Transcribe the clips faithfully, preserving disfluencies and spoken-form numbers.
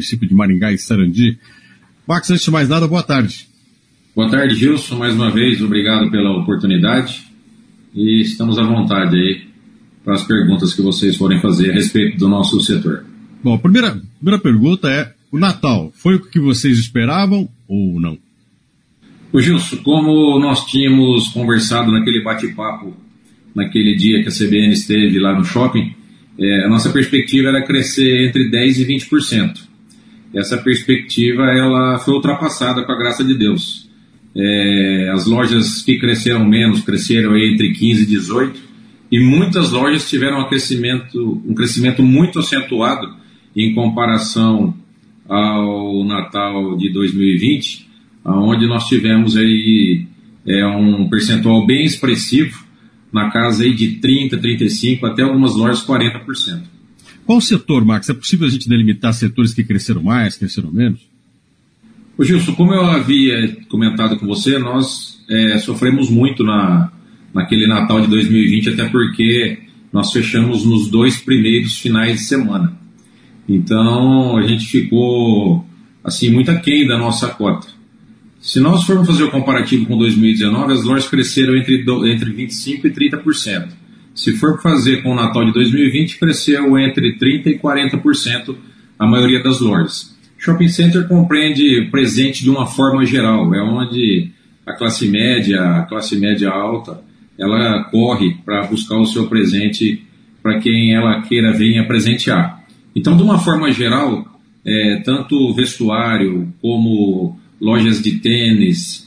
município de Maringá e Sarandi. Max, antes de mais nada, boa tarde. Boa tarde, Gilson. Mais uma vez, obrigado pela oportunidade. E estamos à vontade aí para as perguntas que vocês forem fazer a respeito do nosso setor. Bom, a primeira, primeira pergunta é, o Natal foi o que vocês esperavam ou não? Ô Gilson, como nós tínhamos conversado naquele bate-papo, naquele dia que a C B N esteve lá no shopping, é, a nossa perspectiva era crescer entre dez por cento e vinte por cento. Essa perspectiva ela foi ultrapassada com a graça de Deus. É, as lojas que cresceram menos, cresceram aí entre quinze e dezoito, e muitas lojas tiveram um crescimento, um crescimento muito acentuado em comparação ao Natal de dois mil e vinte, onde nós tivemos aí, é, um percentual bem expressivo, na casa aí de trinta por cento, trinta e cinco por cento, até algumas lojas quarenta por cento. Qual o setor, Max? É possível a gente delimitar setores que cresceram mais, cresceram menos? Ô Gilson, como eu havia comentado com você, nós é, sofremos muito na, naquele Natal de dois mil e vinte, até porque nós fechamos nos dois primeiros finais de semana. Então, a gente ficou, assim, muito aquém da nossa cota. Se nós formos fazer o comparativo com dois mil e dezenove, as lojas cresceram entre, entre vinte e cinco por cento e trinta por cento. Se for fazer com o Natal de dois mil e vinte, cresceu entre trinta por cento e quarenta por cento a maioria das lojas. Shopping Center compreende presente de uma forma geral, é onde a classe média, a classe média alta, ela corre para buscar o seu presente para quem ela queira venha presentear. Então, de uma forma geral, é, tanto vestuário como lojas de tênis,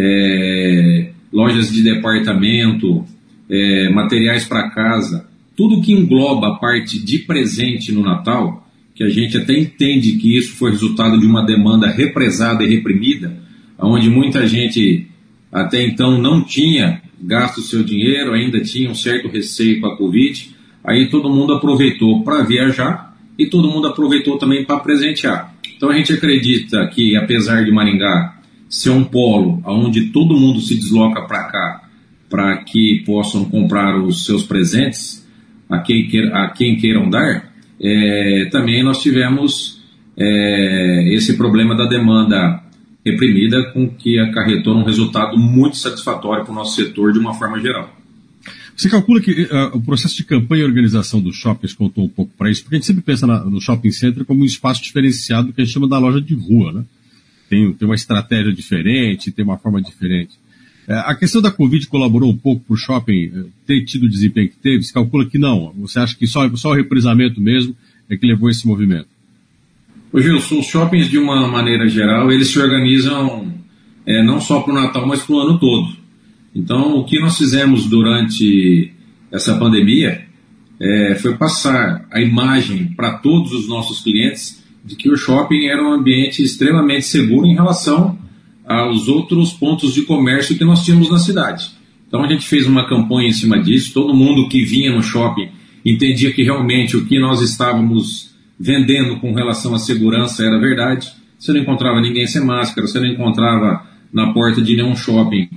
é, lojas de departamento, é, materiais para casa, tudo que engloba a parte de presente no Natal, que a gente até entende que isso foi resultado de uma demanda represada e reprimida, onde muita gente até então não tinha gasto o seu dinheiro, ainda tinha um certo receio com a Covid, aí todo mundo aproveitou para viajar e todo mundo aproveitou também para presentear. Então a gente acredita que, apesar de Maringá ser um polo onde todo mundo se desloca para cá para que possam comprar os seus presentes a quem, queir, a quem queiram dar, é, também nós tivemos é, esse problema da demanda reprimida, com que acarretou um resultado muito satisfatório para o nosso setor de uma forma geral. Você calcula que uh, o processo de campanha e organização dos shoppings contou um pouco para isso, porque a gente sempre pensa na, no shopping center como um espaço diferenciado que a gente chama da loja de rua, né? Tem, tem uma estratégia diferente, tem uma forma diferente. Uh, a questão da Covid colaborou um pouco para o shopping uh, ter tido o desempenho que teve? Você calcula que não? Você acha que só, só o reprisamento mesmo é que levou esse movimento? Ô Gilson, os shoppings, de uma maneira geral, eles se organizam é, não só para o Natal, mas para o ano todo. Então, o que nós fizemos durante essa pandemia é, foi passar a imagem para todos os nossos clientes de que o shopping era um ambiente extremamente seguro em relação aos outros pontos de comércio que nós tínhamos na cidade. Então, a gente fez uma campanha em cima disso, todo mundo que vinha no shopping entendia que realmente o que nós estávamos vendendo com relação à segurança era verdade. Você não encontrava ninguém sem máscara, você não encontrava na porta de nenhum shopping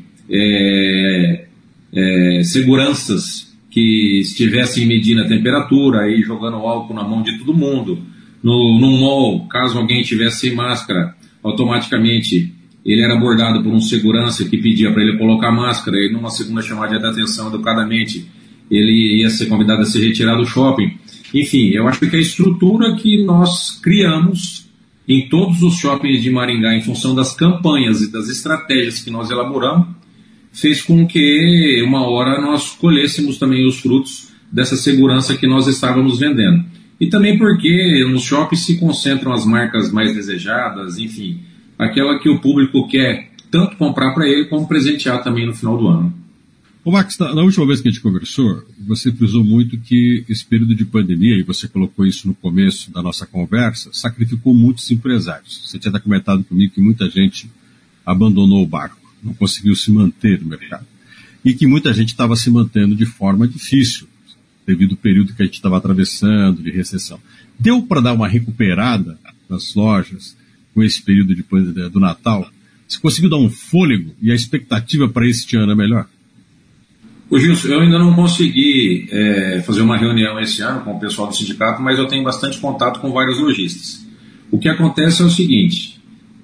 É, é, seguranças que estivessem medindo a temperatura e jogando álcool na mão de todo mundo. No, num mall, caso alguém estivesse sem máscara, automaticamente ele era abordado por um segurança que pedia para ele colocar máscara, e numa segunda chamada de atenção, educadamente, ele ia ser convidado a se retirar do shopping. Enfim, eu acho que a estrutura que nós criamos em todos os shoppings de Maringá, em função das campanhas e das estratégias que nós elaboramos, fez com que uma hora nós colhêssemos também os frutos dessa segurança que nós estávamos vendendo. E também porque nos shoppings se concentram as marcas mais desejadas, enfim, aquela que o público quer tanto comprar para ele como presentear também no final do ano. Ô Max, na última vez que a gente conversou, você frisou muito que esse período de pandemia, e você colocou isso no começo da nossa conversa, sacrificou muitos empresários. Você tinha até comentado comigo que muita gente abandonou o barco, não conseguiu se manter no mercado. E que muita gente estava se mantendo de forma difícil, devido ao período que a gente estava atravessando, de recessão. Deu para dar uma recuperada nas lojas com esse período de, do Natal? Você conseguiu dar um fôlego e a expectativa para este ano é melhor? Ô Gilson, eu ainda não consegui é, fazer uma reunião esse ano com o pessoal do sindicato, mas eu tenho bastante contato com vários lojistas. O que acontece é o seguinte,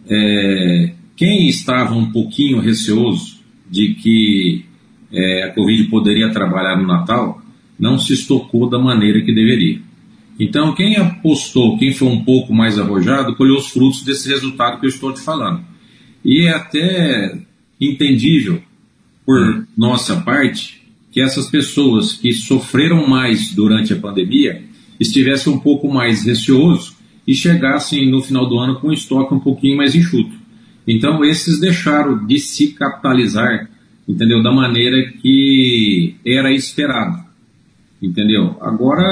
é, quem estava um pouquinho receoso de que é, a Covid poderia trabalhar no Natal, não se estocou da maneira que deveria. Então, quem apostou, quem foi um pouco mais arrojado, colheu os frutos desse resultado que eu estou te falando. E é até entendível, por nossa parte, que essas pessoas que sofreram mais durante a pandemia estivessem um pouco mais receosos e chegassem no final do ano com um estoque um pouquinho mais enxuto. Então, esses deixaram de se capitalizar, entendeu? Da maneira que era esperado, entendeu? Agora,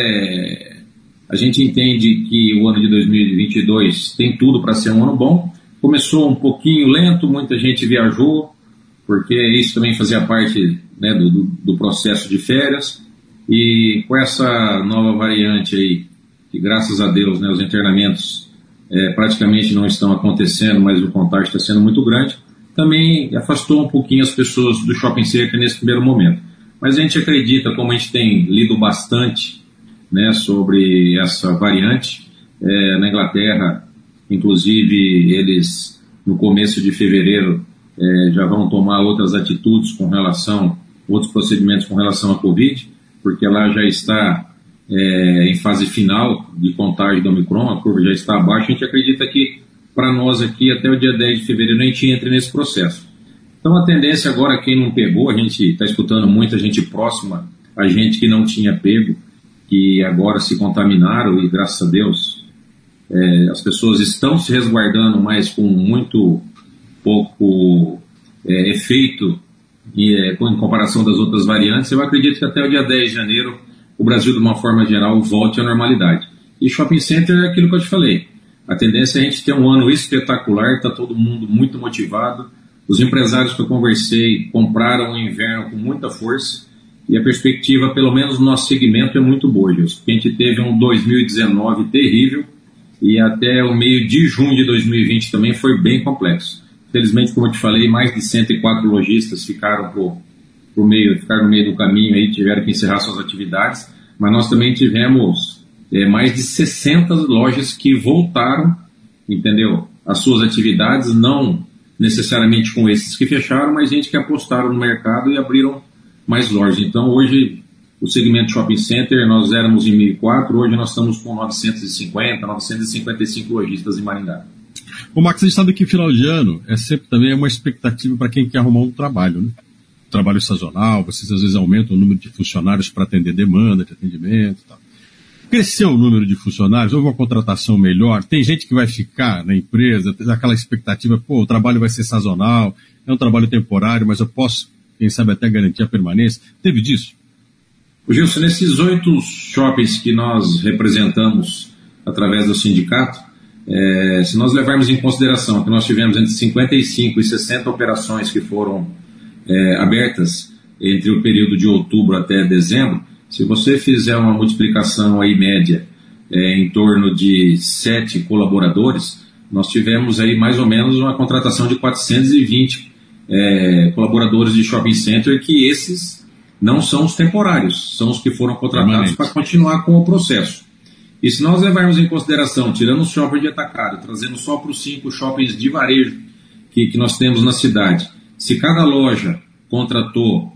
é, a gente entende que o ano de dois mil e vinte e dois tem tudo para ser um ano bom. Começou um pouquinho lento, muita gente viajou, porque isso também fazia parte, né, do, do, do processo de férias. E com essa nova variante aí, que graças a Deus, né, os internamentos é, praticamente não estão acontecendo, mas o contágio está sendo muito grande, também afastou um pouquinho as pessoas do shopping center nesse primeiro momento. Mas a gente acredita, como a gente tem lido bastante, né, sobre essa variante, é, na Inglaterra, inclusive eles no começo de fevereiro é, já vão tomar outras atitudes com relação, outros procedimentos com relação à Covid, porque lá já está é, em fase final de contágio do Omicron, a curva já está abaixo. A gente acredita que para nós aqui até o dia dez de fevereiro a gente entra nesse processo. Então a tendência agora, quem não pegou, a gente está escutando muita gente próxima, a gente que não tinha pego, que agora se contaminaram e graças a Deus é, as pessoas estão se resguardando, mas com muito pouco é, efeito e, é, em comparação das outras variantes. Eu acredito que até o dia dez de janeiro o Brasil, de uma forma geral, volte à normalidade. E shopping center é aquilo que eu te falei. A tendência é a gente ter um ano espetacular, está todo mundo muito motivado. Os empresários que eu conversei compraram o inverno com muita força e a perspectiva, pelo menos no nosso segmento, é muito boa, Gilson. A gente teve um dois mil e dezenove terrível e até o meio de junho de dois mil e vinte também foi bem complexo. Felizmente, como eu te falei, mais de cento e quatro lojistas ficaram, pro, pro meio, ficaram no meio do caminho e tiveram que encerrar suas atividades, mas nós também tivemos é, mais de sessenta lojas que voltaram, entendeu, as suas atividades, não necessariamente com esses que fecharam, mas gente que apostaram no mercado e abriram mais lojas. Então, hoje, o segmento shopping center, nós éramos em mil e quatro, hoje nós estamos com novecentos e cinquenta, novecentos e cinquenta e cinco lojistas em Maringá. Ô Max, a gente sabe que final de ano é sempre também uma expectativa para quem quer arrumar um trabalho, né? Trabalho sazonal, vocês às vezes aumentam o número de funcionários para atender demanda de atendimento e tal. Cresceu o número de funcionários, houve uma contratação melhor, tem gente que vai ficar na empresa, tem aquela expectativa, pô, o trabalho vai ser sazonal, é um trabalho temporário, mas eu posso, quem sabe, até garantir a permanência. Teve disso? O Gilson, nesses oito shoppings que nós representamos através do sindicato, é, se nós levarmos em consideração que nós tivemos entre cinquenta e cinco e sessenta operações que foram é, abertas entre o período de outubro até dezembro, se você fizer uma multiplicação aí média é, em torno de sete colaboradores, nós tivemos aí mais ou menos uma contratação de quatrocentos e vinte é, colaboradores de shopping center, que esses não são os temporários, são os que foram contratados para continuar com o processo. E se nós levarmos em consideração, tirando o shopping de atacado, trazendo só para os cinco shoppings de varejo que, que nós temos na cidade, se cada loja contratou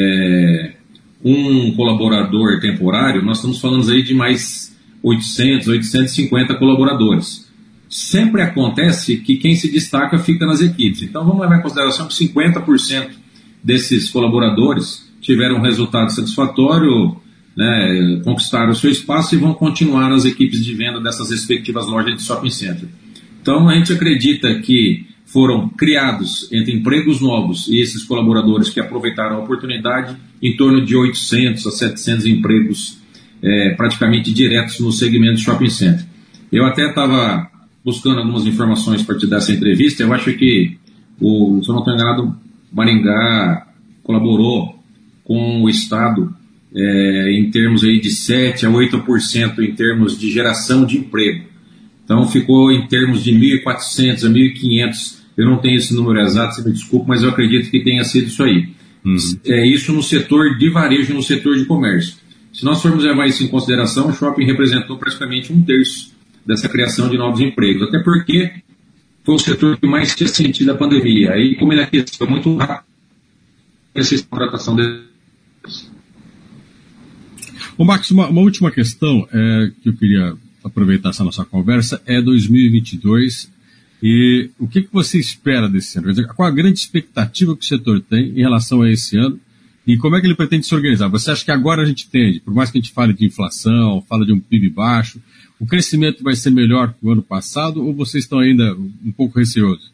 é, um colaborador temporário, nós estamos falando aí de mais oitocentos, oitocentos e cinquenta colaboradores. Sempre acontece que quem se destaca fica nas equipes. Então vamos levar em consideração que cinquenta por cento desses colaboradores tiveram um resultado satisfatório, né, conquistaram o seu espaço e vão continuar nas equipes de venda dessas respectivas lojas de shopping center. Então a gente acredita que foram criados entre empregos novos e esses colaboradores que aproveitaram a oportunidade em torno de oitocentos a setecentos empregos é, praticamente diretos no segmento de shopping center. Eu até estava buscando algumas informações para te dar essa entrevista. Eu acho que, o, se eu não estou enganado, Maringá colaborou com o Estado é, em termos aí de sete a oito por cento em termos de geração de emprego. Então ficou em termos de mil e quatrocentos a mil e quinhentos. Eu não tenho esse número exato, você me desculpe, mas eu acredito que tenha sido isso aí. Uhum. É isso no setor de varejo, no setor de comércio. Se nós formos levar isso em consideração, o shopping representou praticamente um terço dessa criação de novos empregos, até porque foi o setor que mais tinha sentido a pandemia. Aí, como ele aqueceu muito rápido, essa contratação deles. Ô Max, uma, uma última questão é, que eu queria aproveitar essa nossa conversa é dois mil e vinte e dois e o que, que você espera desse ano? Quer dizer, qual a grande expectativa que o setor tem em relação a esse ano e como é que ele pretende se organizar? Você acha que agora a gente tende, por mais que a gente fale de inflação, fala de um P I B baixo, o crescimento vai ser melhor que o ano passado ou vocês estão ainda um pouco receosos?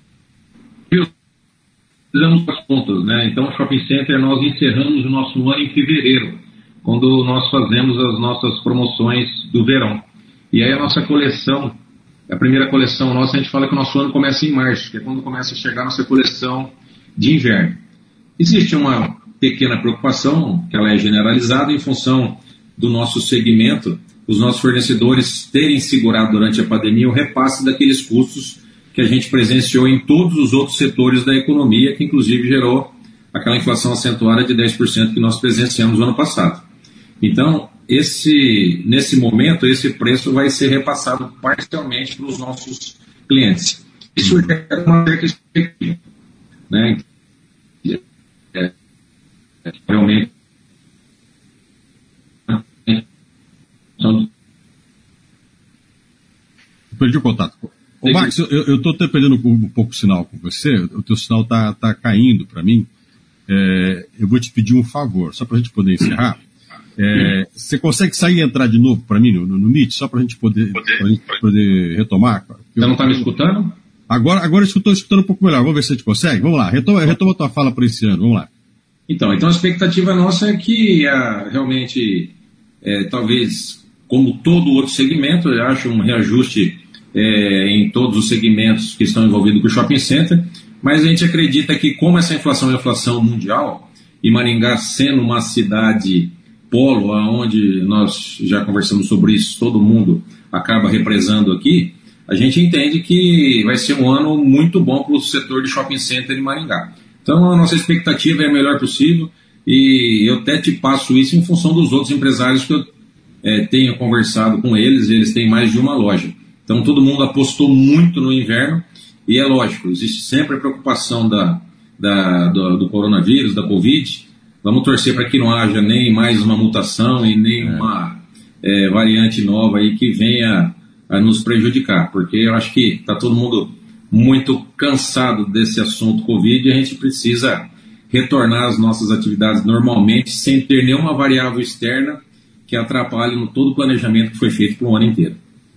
Fizemos as contas, né? Então, o Shopping Center, nós encerramos o nosso ano em fevereiro, quando nós fazemos as nossas promoções do verão. E aí a nossa coleção, a primeira coleção nossa, a gente fala que o nosso ano começa em março, que é quando começa a chegar a nossa coleção de inverno. Existe uma pequena preocupação, que ela é generalizada em função do nosso segmento, os nossos fornecedores terem segurado durante a pandemia o repasse daqueles custos que a gente presenciou em todos os outros setores da economia, que inclusive gerou aquela inflação acentuada de dez por cento que nós presenciamos no ano passado. Então, esse, nesse momento, esse preço vai ser repassado parcialmente para os nossos clientes. Isso gera uma certa expectativa, né? É, é, realmente... Perdi o contato. Ô, Max, eu estou até perdendo um, um pouco o sinal com você, o teu sinal está tá caindo para mim. É, eu vou te pedir um favor, só para a gente poder encerrar. É, você consegue sair e entrar de novo para mim no, no, no Meet, só para a gente poder, pra gente poder retomar? Você não está me escutando? Agora, agora eu estou escutando um pouco melhor, vamos ver se a gente consegue. Vamos lá, retoma, retoma a tua fala para esse ano, vamos lá. Então, então a expectativa nossa é que a, realmente, é, talvez, como todo outro segmento, eu acho um reajuste É, em todos os segmentos que estão envolvidos com o shopping center, mas a gente acredita que como essa inflação é inflação mundial, e Maringá sendo uma cidade polo, onde nós já conversamos sobre isso, todo mundo acaba represando aqui, a gente entende que vai ser um ano muito bom para o setor de shopping center em Maringá. Então a nossa expectativa é a melhor possível, e eu até te passo isso em função dos outros empresários que eu é, tenho conversado com eles, eles têm mais de uma loja. Então todo mundo apostou muito no inverno e é lógico, existe sempre a preocupação da, da, do, do coronavírus, da Covid. Vamos torcer para que não haja nem mais uma mutação e nem é. uma é, variante nova aí que venha a nos prejudicar, porque eu acho que está todo mundo muito cansado desse assunto Covid e a gente precisa retornar às nossas atividades normalmente sem ter nenhuma variável externa que atrapalhe no todo o planejamento que foi feito para o ano inteiro.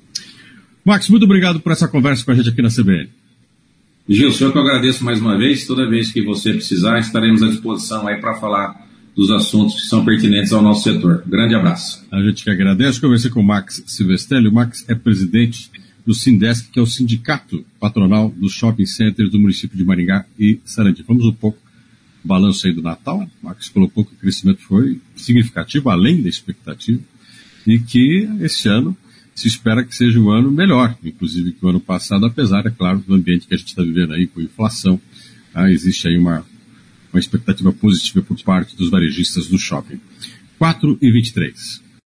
Max, muito obrigado por essa conversa com a gente aqui na C B N. Gilson, eu que eu agradeço mais uma vez. Toda vez que você precisar, estaremos à disposição aí para falar dos assuntos que são pertinentes ao nosso setor. Grande abraço. A gente que agradece. Conversei com o Max Silvestelli. O Max é presidente do Sindesc, que é o sindicato patronal dos shopping centers do município de Maringá e Sarandi. Vamos um pouco balanço aí do Natal. O Max colocou que o crescimento foi significativo, além da expectativa, e que esse ano se espera que seja um ano melhor, inclusive que o ano passado, apesar, é claro, do ambiente que a gente está vivendo aí com inflação. Ah, existe aí uma, uma expectativa positiva por parte dos varejistas do shopping. quatro e vinte e três.